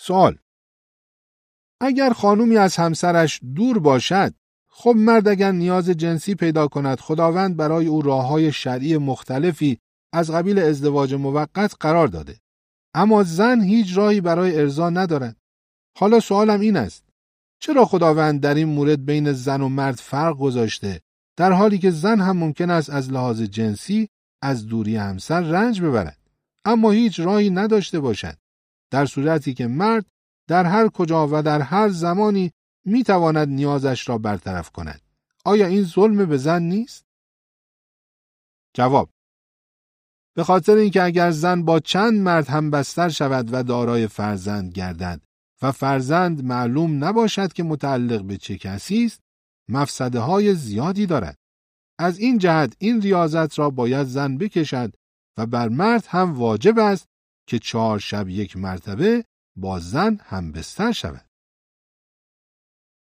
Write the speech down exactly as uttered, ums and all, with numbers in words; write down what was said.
سوال: اگر خانومی از همسرش دور باشد، خب مرد اگر نیاز جنسی پیدا کند، خداوند برای او راه‌های شرعی مختلفی از قبیل ازدواج موقت قرار داده. اما زن هیچ راهی برای ارضا ندارد. حالا سوالم این است: چرا خداوند در این مورد بین زن و مرد فرق گذاشته، در حالی که زن هم ممکن است از لحاظ جنسی از دوری همسر رنج ببرد، اما هیچ راهی نداشته باشد، در صورتی که مرد در هر کجا و در هر زمانی میتواند نیازش را برطرف کند؟ آیا این ظلم به زن نیست؟ جواب: به خاطر اینکه اگر زن با چند مرد هم بستر شود و دارای فرزند گردد و فرزند معلوم نباشد که متعلق به چه کسی است، مفسده های زیادی دارد. از این جهت این ریاضت را باید زن بکشد و بر مرد هم واجب است که چهار شب یک مرتبه با زن هم بستر شود.